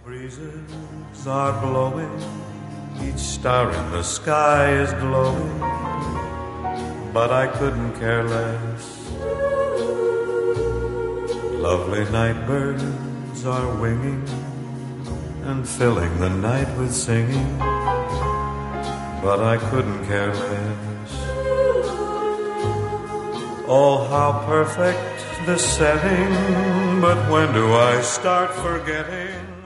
breezes are blowing, each star in the sky is glowing, but I couldn't care less. Lovely night birds are winging and filling the night with singing, but I couldn't care less. Oh, how perfect the setting, but when do I start forgetting?